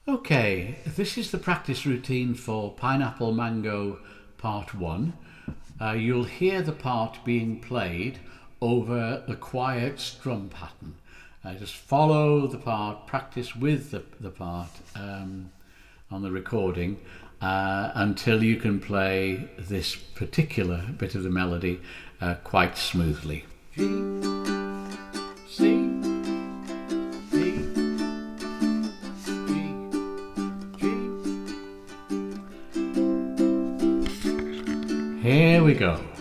Okay, this is the practice routine for Pineapple Mango Part 1. You'll hear the part being played over the quiet strum pattern. Just follow the part, practice with the part on the recording until you can play this particular bit of the melody quite smoothly. G, C, D, G, G. Here we go.